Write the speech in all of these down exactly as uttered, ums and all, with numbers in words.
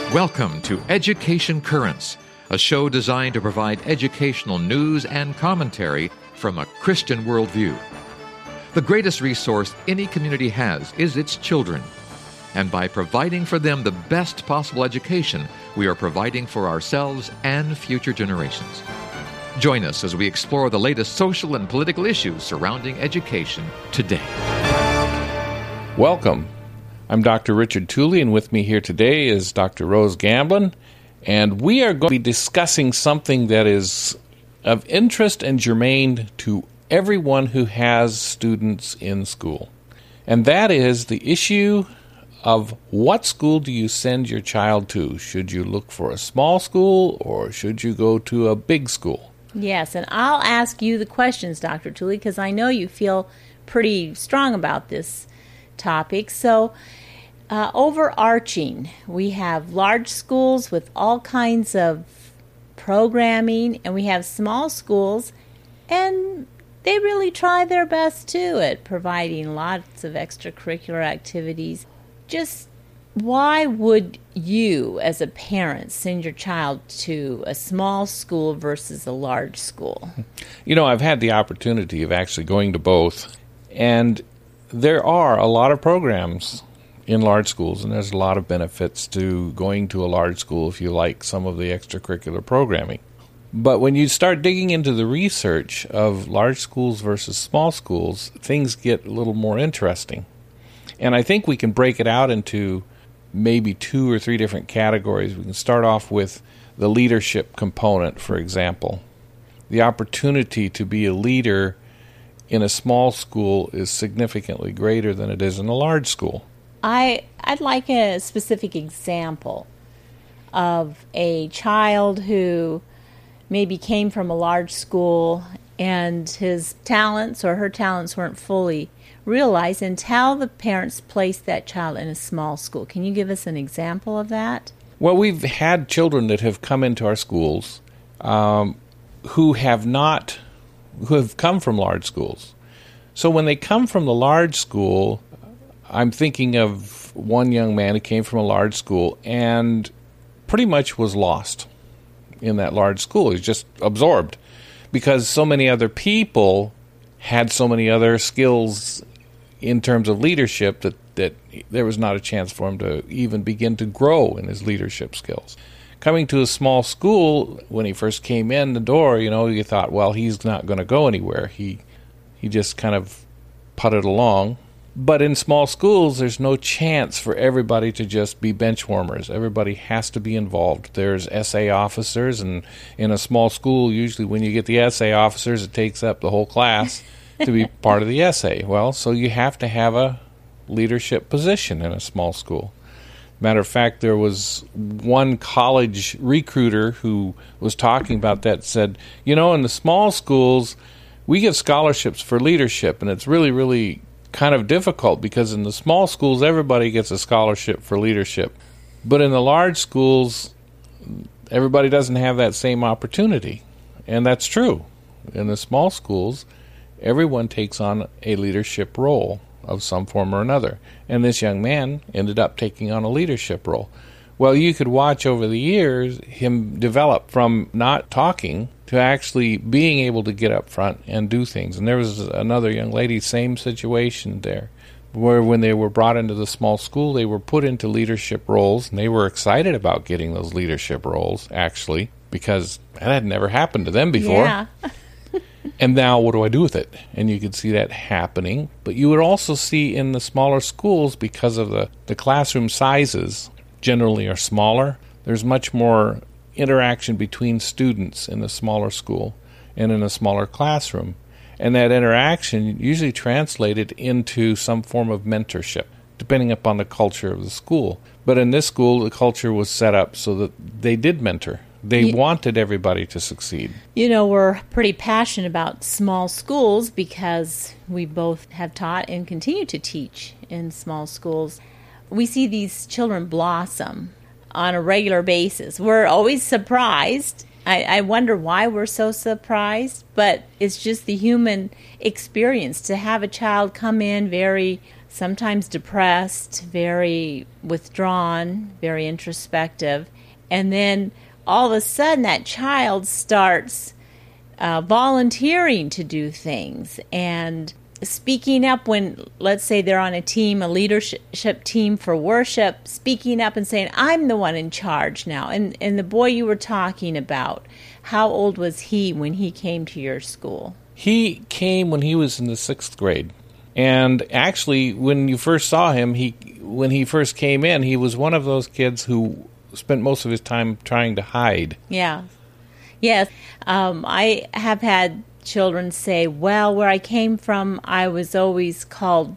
Welcome to Education Currents, a show designed to provide educational news and commentary from a Christian worldview. The greatest resource any community has is its children. And by providing for them the best possible education, we are providing for ourselves and future generations. Join us as we explore the latest social and political issues surrounding education today. Welcome. I'm Doctor Richard Tooley, and with me here today is Doctor Rose Gamblin, and we are going to be discussing something that is of interest and germane to everyone who has students in school, and that is the issue of what school do you send your child to? Should you look for a small school, or should you go to a big school? Yes, and I'll ask you the questions, Doctor Tooley, because I know you feel pretty strong about this topic. So, uh, overarching, we have large schools with all kinds of programming, and we have small schools, and they really try their best too at providing lots of extracurricular activities. Just why would you, as a parent, send your child to a small school versus a large school? You know, I've had the opportunity of actually going to both, and there are a lot of programs in large schools, and there's a lot of benefits to going to a large school if you like some of the extracurricular programming. But when you start digging into the research of large schools versus small schools, things get a little more interesting. And I think we can break it out into maybe two or three different categories. We can start off with the leadership component, for example. The opportunity to be a leader in a small school is significantly greater than it is in a large school. I, I'd like a specific example of a child who maybe came from a large school and his talents or her talents weren't fully realized until the parents placed that child in a small school. Can you give us an example of that? Well, we've had children that have come into our schools um, who have not, who have come from large schools. So when they come from the large school, I'm thinking of one young man who came from a large school and pretty much was lost in that large school. He was just absorbed because so many other people had so many other skills in terms of leadership that, that there was not a chance for him to even begin to grow in his leadership skills. Coming to a small school, when he first came in the door, you know, you thought, well, he's not going to go anywhere. He he just kind of putted along. But in small schools, there's no chance for everybody to just be bench warmers. Everybody has to be involved. There's S A officers, and in a small school, usually when you get the S A officers, it takes up the whole class to be part of the S A. Well, so you have to have a leadership position in a small school. Matter of fact, there was one college recruiter who was talking about that, said, you know, in the small schools, we give scholarships for leadership, and it's really, really kind of difficult because in the small schools, everybody gets a scholarship for leadership. But in the large schools, everybody doesn't have that same opportunity. And that's true. In the small schools, everyone takes on a leadership role of some form or another. And this young man ended up taking on a leadership role. Well, you could watch over the years him develop from not talking to actually being able to get up front and do things. And there was another young lady, same situation there, where when they were brought into the small school, they were put into leadership roles, and they were excited about getting those leadership roles, actually, because that had never happened to them before. Yeah. And now what do I do with it? And you could see that happening. But you would also see in the smaller schools, because of the, the classroom sizes generally are smaller, there's much more interaction between students in a smaller school and in a smaller classroom. And that interaction usually translated into some form of mentorship, depending upon the culture of the school. But in this school, the culture was set up so that they did mentor. They you, wanted everybody to succeed. You know, we're pretty passionate about small schools because we both have taught and continue to teach in small schools. We see these children blossom on a regular basis. We're always surprised. I, I wonder why we're so surprised, but it's just the human experience to have a child come in very sometimes depressed, very withdrawn, very introspective. And then all of a sudden that child starts uh, volunteering to do things and speaking up when, let's say they're on a team, a leadership team for worship, speaking up and saying, I'm the one in charge now. And, and the boy you were talking about, how old was he when he came to your school? He came when he was in the sixth grade. And actually, when you first saw him, he when he first came in, he was one of those kids who spent most of his time trying to hide. Yeah. Yes. Um, I have had children say, well, where I came from, I was always called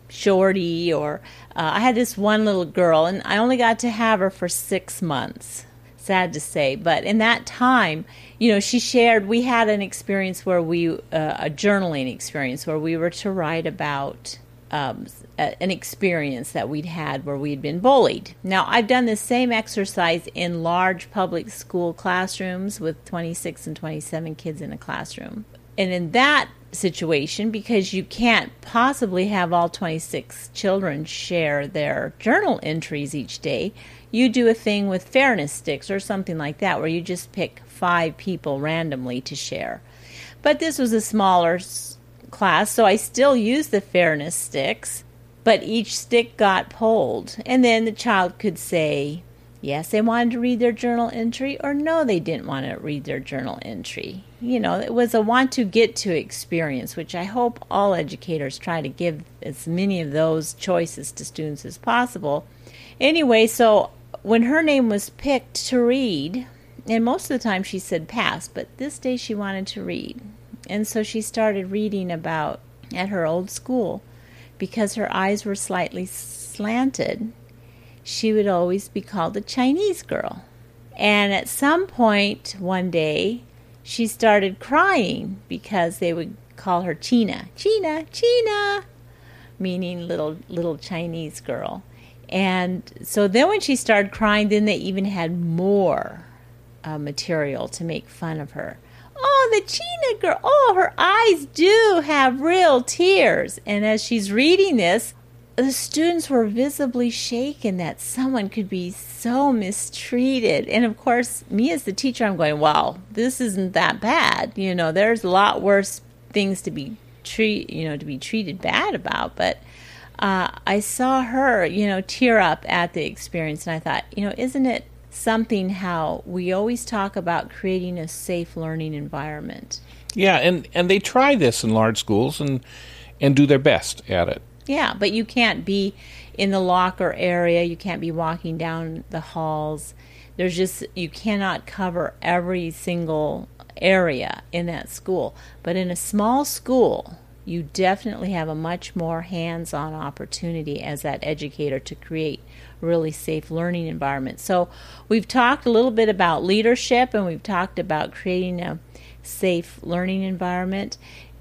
Shorty, or uh, I had this one little girl, and I only got to have her for six months. Sad to say. But in that time, you know, she shared, we had an experience where we, uh, a journaling experience where we were to write about um, a, an experience that we'd had where we'd been bullied. Now, I've done the same exercise in large public school classrooms with twenty-six and twenty-seven kids in a classroom. And in that situation, because you can't possibly have all twenty-six children share their journal entries each day, you do a thing with fairness sticks or something like that where you just pick five people randomly to share. But this was a smaller s- class, so I still used the fairness sticks, but each stick got polled. And then the child could say, yes, they wanted to read their journal entry, or no, they didn't want to read their journal entry. You know, it was a want to get to experience, which I hope all educators try to give as many of those choices to students as possible. Anyway, so when her name was picked to read, and most of the time she said pass, but this day she wanted to read. And so she started reading about at her old school, because her eyes were slightly slanted, she would always be called a Chinese girl. And at some point one day, she started crying because they would call her China, China, China, meaning little little Chinese girl. And so then when she started crying, then they even had more uh, material to make fun of her. Oh, the China girl, oh, her eyes do have real tears. And as she's reading this, the students were visibly shaken that someone could be so mistreated. And of course, me as the teacher, I'm going, wow, this isn't that bad. You know, there's a lot worse things to be treat, you know, to be treated bad about. But uh, I saw her, you know, tear up at the experience, and I thought, you know, isn't it something how we always talk about creating a safe learning environment? Yeah, and, and they try this in large schools and and do their best at it. Yeah, but you can't be in the locker area. You can't be walking down the halls. There's just, you cannot cover every single area in that school. But in a small school, you definitely have a much more hands-on opportunity as that educator to create a really safe learning environment. So we've talked a little bit about leadership, and we've talked about creating a safe learning environment.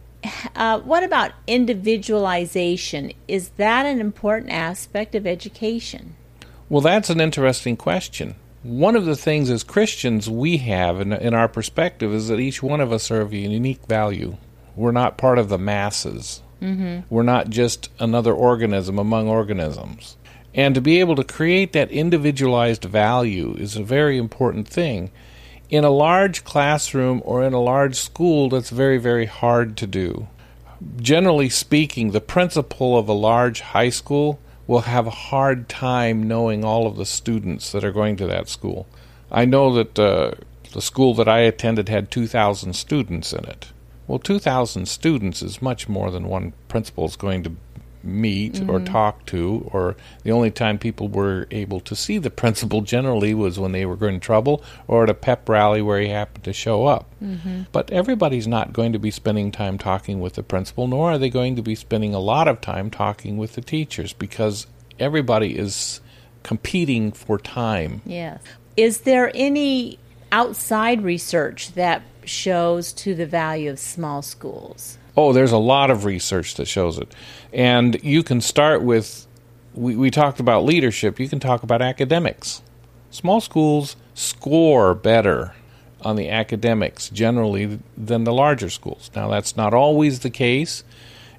Uh, what about individualization? Is that an important aspect of education? Well, that's an interesting question. One of the things as Christians we have in, in our perspective is that each one of us are of a unique value. We're not part of the masses. Mm-hmm. We're not just another organism among organisms. And to be able to create that individualized value is a very important thing. In a large classroom or in a large school, that's very, very hard to do. Generally speaking, the principal of a large high school will have a hard time knowing all of the students that are going to that school. I know that uh, the school that I attended had two thousand students in it. Well, two thousand students is much more than one principal is going to meet mm-hmm. or talk to, or the only time people were able to see the principal generally was when they were in trouble or at a pep rally where he happened to show up. Mm-hmm. But everybody's not going to be spending time talking with the principal, nor are they going to be spending a lot of time talking with the teachers, because everybody is competing for time. Yes. Is there any outside research that shows to the value of small schools? Oh, there's a lot of research that shows it. And you can start with, we, we talked about leadership, you can talk about academics. Small schools score better on the academics generally than the larger schools. Now, that's not always the case,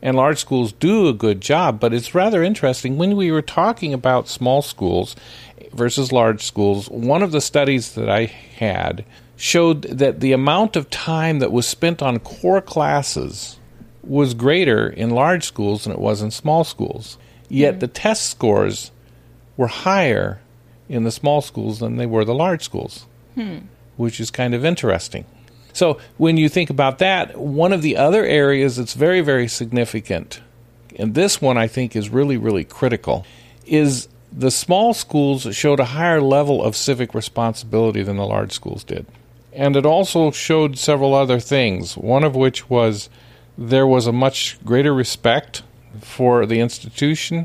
and large schools do a good job, but it's rather interesting. When we were talking about small schools versus large schools, one of the studies that I had showed that the amount of time that was spent on core classes was greater in large schools than it was in small schools. Yet mm-hmm. the test scores were higher in the small schools than they were the large schools, hmm. which is kind of interesting. So when you think about that, one of the other areas that's very, very significant, and this one I think is really, really critical, is the small schools showed a higher level of civic responsibility than the large schools did. And it also showed several other things, one of which was there was a much greater respect for the institution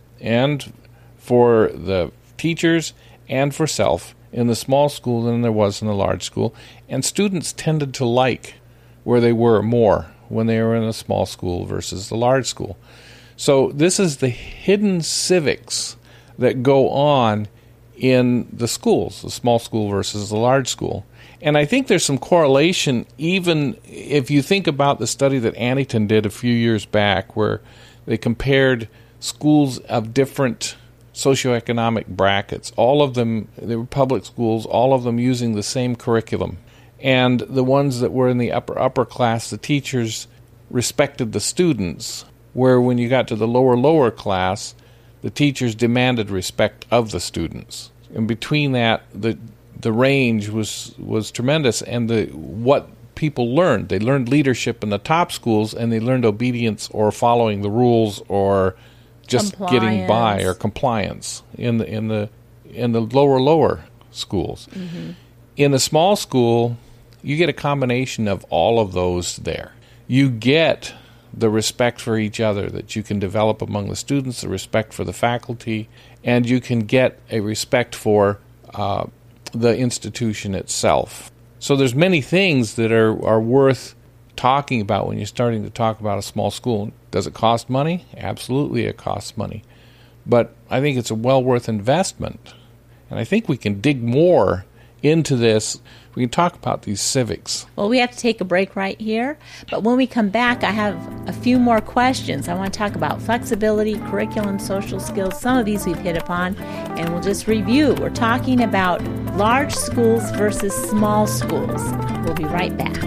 and for the teachers and for self in the small school than there was in the large school. And students tended to like where they were more when they were in a small school versus the large school. So this is the hidden civics that go on in the schools, the small school versus the large school. And I think there's some correlation, even if you think about the study that Annieton did a few years back, where they compared schools of different socioeconomic brackets, all of them, they were public schools, all of them using the same curriculum. And the ones that were in the upper, upper class, the teachers respected the students, where when you got to the lower, lower class, the teachers demanded respect of the students. And between that, the the range was was tremendous, and the what people learned. They learned leadership in the top schools, and they learned obedience or following the rules or just getting by or compliance in the in the in the lower lower schools. Mm-hmm. In a small school, you get a combination of all of those there. You get the respect for each other that you can develop among the students, the respect for the faculty, and you can get a respect for uh, the institution itself. So there's many things that are, are worth talking about when you're starting to talk about a small school. Does it cost money? Absolutely it costs money. But I think it's a well worth investment. And I think we can dig more into this. We can talk about these civics. Well, we have to take a break right here. But when we come back, I have a few more questions. I want to talk about flexibility, curriculum, social skills. Some of these we've hit upon, and we'll just review. We're talking about large schools versus small schools. We'll be right back.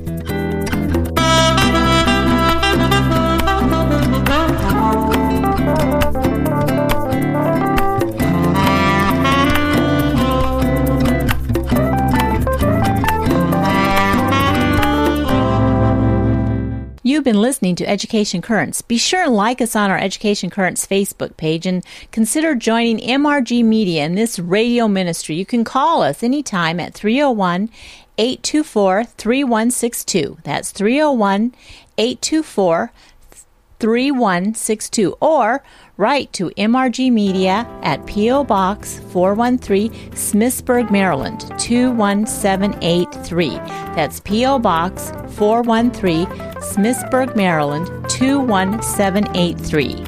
You've been listening to Education Currents. Be sure and like us on our Education Currents Facebook page and consider joining M R G Media in this radio ministry. You can call us anytime at three oh one, eight two four, three one six two. That's three oh one, eight two four, three one six two. Or write to M R G Media at P O. Box four one three, Smithsburg, Maryland, two one seven eight three. That's P O. Box four one three, Smithsburg, Maryland, two one seven eight three.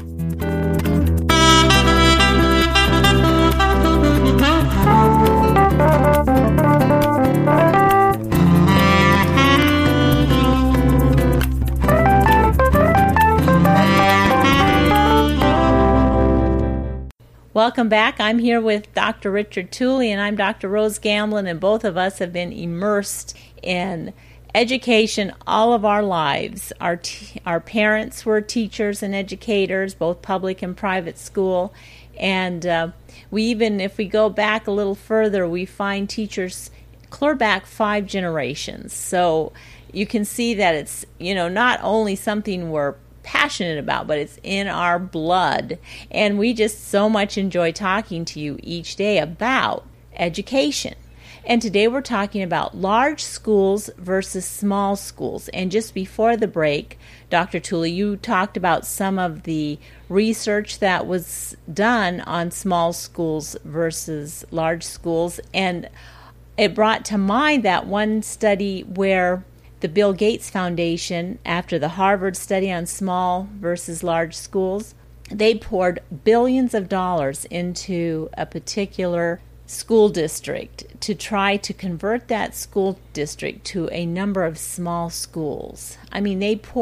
Welcome back. I'm here with Doctor Richard Tooley, and I'm Doctor Rose Gamblin, and both of us have been immersed in education all of our lives. Our t- our parents were teachers and educators, both public and private school, and uh, we even, if we go back a little further, we find teachers clear back five generations. So you can see that it's, you know, not only something we're passionate about, but it's in our blood. And we just so much enjoy talking to you each day about education. And today we're talking about large schools versus small schools. And just before the break, Doctor Tooley, you talked about some of the research that was done on small schools versus large schools. And it brought to mind that one study where the Bill Gates Foundation, after the Harvard study on small versus large schools, they poured billions of dollars into a particular school district to try to convert that school district to a number of small schools. I mean, they poured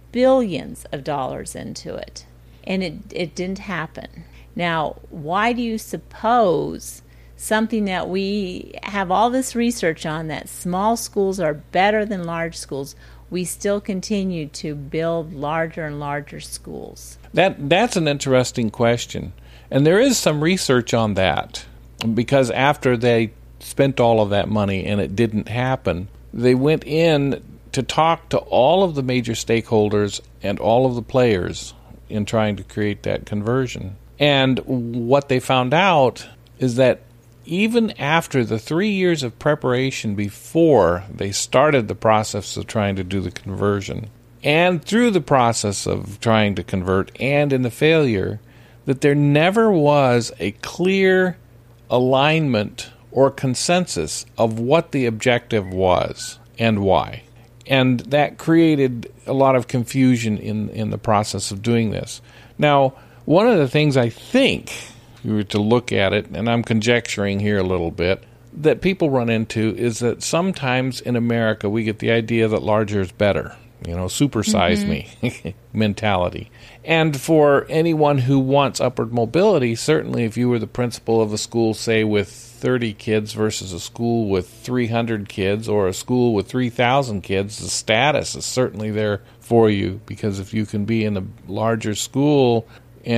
billions of dollars into it, and it, it didn't happen. Now, why do you suppose something that we have all this research on, that small schools are better than large schools, we still continue to build larger and larger schools? That that's an interesting question. And there is some research on that, because after they spent all of that money and it didn't happen, they went in to talk to all of the major stakeholders and all of the players in trying to create that conversion. And what they found out is that even after the three years of preparation before they started the process of trying to do the conversion, and through the process of trying to convert and in the failure, that there never was a clear alignment or consensus of what the objective was and why. And that created a lot of confusion in, in the process of doing this. Now, one of the things I think, if you were to look at it, and I'm conjecturing here a little bit, that people run into is that sometimes in America we get the idea that larger is better. You know, supersize mm-hmm. me mentality. And for anyone who wants upward mobility, certainly if you were the principal of a school, say, with thirty kids versus a school with three hundred kids, or a school with three thousand kids, the status is certainly there for you, because if you can be in a larger school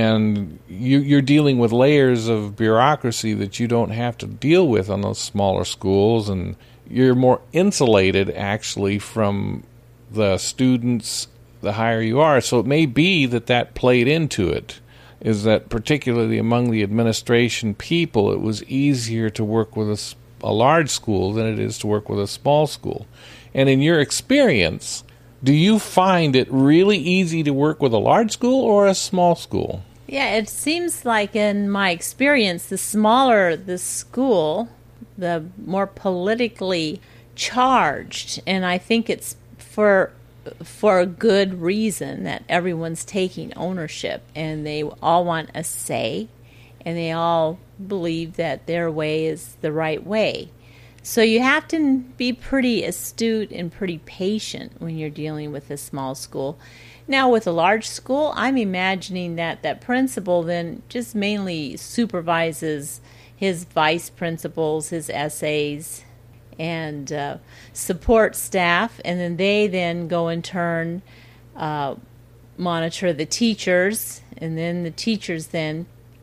and you, you're dealing with layers of bureaucracy that you don't have to deal with on those smaller schools, and you're more insulated actually from the students the higher you are. So it may be that that played into it, is that particularly among the administration people, it was easier to work with a, a large school than it is to work with a small school. And in your experience, do you find it really easy to work with a large school or a small school? Yeah, it seems like in my experience, the smaller the school, the more politically charged. And I think it's for for a good reason, that everyone's taking ownership and they all want a say, and they all believe that their way is the right way. So you have to be pretty astute and pretty patient when you're dealing with a small school. Now, with a large school, I'm imagining that that principal then just mainly supervises his vice principals, his S As, and uh, support staff, and then they then go in turn uh, monitor the teachers, and then the teachers then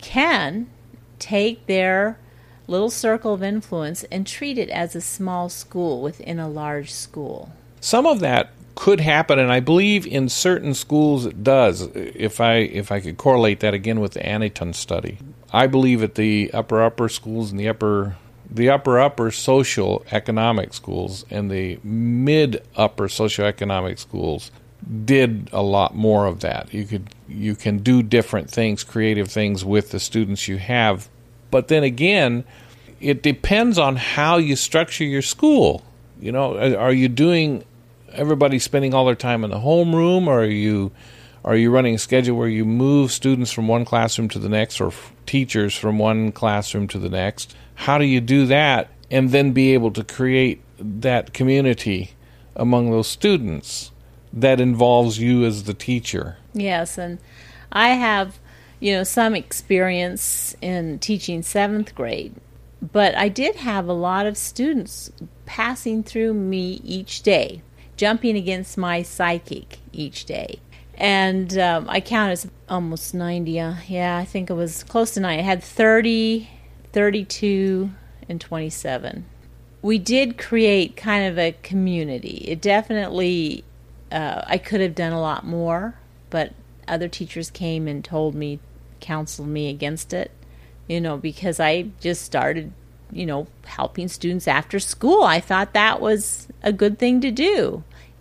can take their little circle of influence and treat it as a small school within a large school. Some of that could happen, and I believe in certain schools it does. If I if I could correlate that again with the Anyton study, I believe at the upper upper schools and the upper the upper upper social economic schools and the mid upper socioeconomic schools did a lot more of that. You could you can do different things, creative things with the students you have. But then again, it depends on how you structure your school. You know, are you doing everybody spending all their time in the homeroom, or are you are you running a schedule where you move students from one classroom to the next, or f- teachers from one classroom to the next? How do you do that and then be able to create that community among those students that involves you as the teacher? Yes, and I have, you know, some experience in teaching seventh grade, but I did have a lot of students passing through me each day, jumping against my psychic each day. And um, I counted almost ninety. Uh, yeah, I think it was close to ninety. I had thirty, thirty-two, and twenty-seven. We did create kind of a community. It definitely, uh, I could have done a lot more, but other teachers came and told me, counseled me against it, you know, because I just started, you know, helping students after school. I thought that was a good thing to do.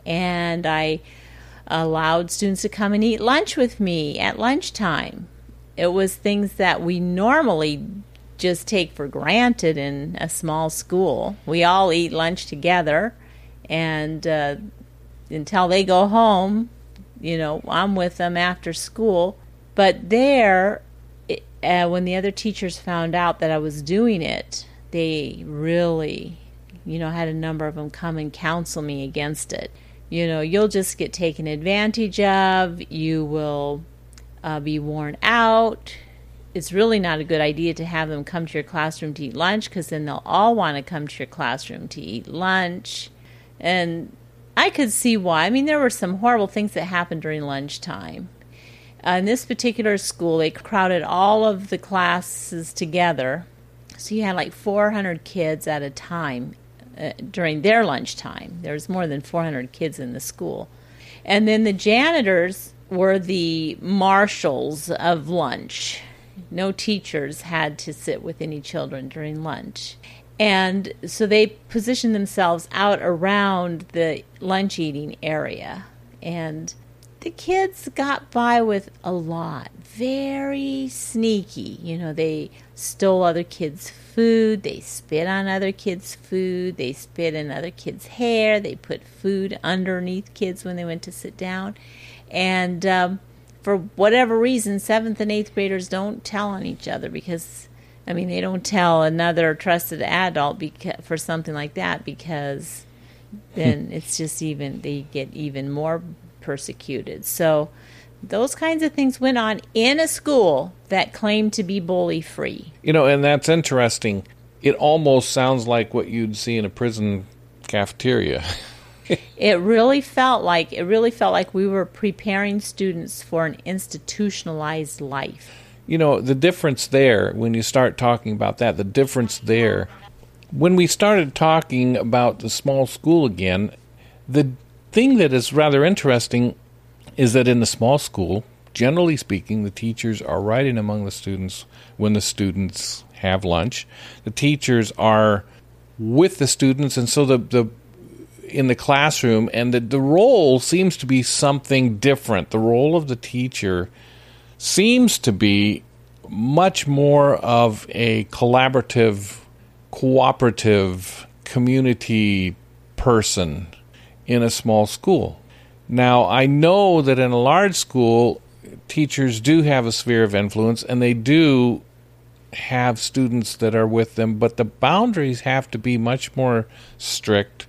And I allowed students to come and eat lunch with me at lunchtime. It was things that we normally just take for granted in a small school. We all eat lunch together, and uh, until they go home, you know, I'm with them after school. But there, uh, when the other teachers found out that I was doing it, they really, you know, had a number of them come and counsel me against it. you know, you'll just get taken advantage of. You will uh, be worn out. It's really not a good idea to have them come to your classroom to eat lunch, because then they'll all want to come to your classroom to eat lunch. And I could see why. I mean, there were some horrible things that happened during lunchtime. Uh, in this particular school, they crowded all of the classes together. So you had like four hundred kids at a time uh, during their lunchtime. There's more than four hundred kids in the school. And then the janitors were the marshals of lunch. No teachers had to sit with any children during lunch. And so they positioned themselves out around the lunch eating area. And the kids got by with a lot. Very sneaky. You know, they stole other kids' food. They spit on other kids' food. They spit in other kids' hair. They put food underneath kids when they went to sit down. And um, for whatever reason, seventh and eighth graders don't tell on each other because, I mean, they don't tell another trusted adult beca- for something like that, because then it's just even, they get even more persecuted. So those kinds of things went on in a school that claimed to be bully free. You know, and that's interesting. It almost sounds like what you'd see in a prison cafeteria. It really felt like it really felt like we were preparing students for an institutionalized life. You know, the difference there, when you start talking about that, the difference there, when we started talking about the small school again, the thing that is rather interesting is that in the small school, generally speaking, the teachers are right in among the students when the students have lunch. The teachers are with the students, and so the, the in the classroom, and the, the role seems to be something different. The role of the teacher seems to be much more of a collaborative, cooperative, community person in a small school. Now, I know that in a large school, teachers do have a sphere of influence, and they do have students that are with them, but the boundaries have to be much more strict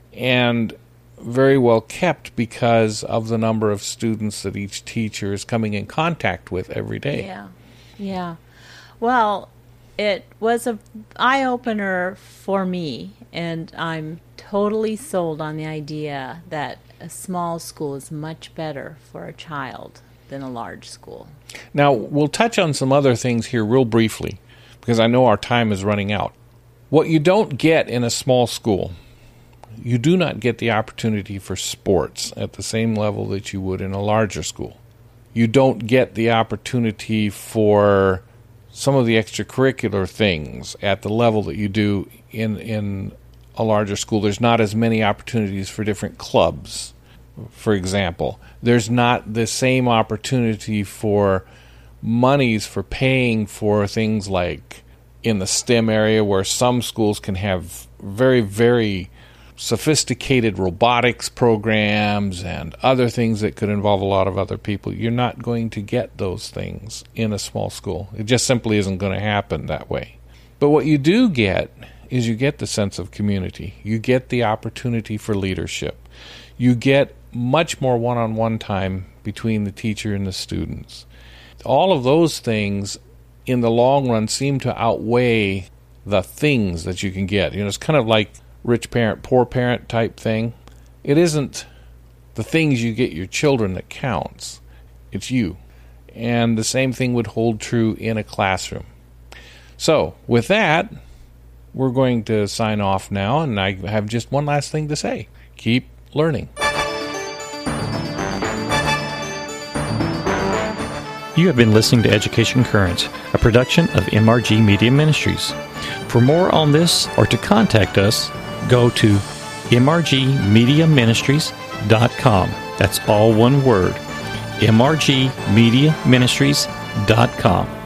and very well kept because of the number of students that each teacher is coming in contact with every day. Yeah, yeah. Well, it was an eye-opener for me, and I'm totally sold on the idea that a small school is much better for a child than a large school. Now, we'll touch on some other things here real briefly, because I know our time is running out. What you don't get in a small school, you do not get the opportunity for sports at the same level that you would in a larger school. You don't get the opportunity for some of the extracurricular things at the level that you do in in a larger school. There's not as many opportunities for different clubs, for example. There's not the same opportunity for monies for paying for things like in the STEM area, where some schools can have very, very sophisticated robotics programs and other things that could involve a lot of other people. You're not going to get those things in a small school. It just simply isn't going to happen that way. But what you do get is you get the sense of community. You get the opportunity for leadership. You get much more one-on-one time between the teacher and the students. All of those things in the long run seem to outweigh the things that you can get. You know, it's kind of like rich parent, poor parent type thing. It isn't the things you get your children that counts. It's you. And the same thing would hold true in a classroom. So, with that, we're going to sign off now, and I have just one last thing to say. Keep learning. You have been listening to Education Currents, a production of M R G Media Ministries. For more on this or to contact us, go to m r g media ministries dot com. That's all one word, m r g media ministries dot com.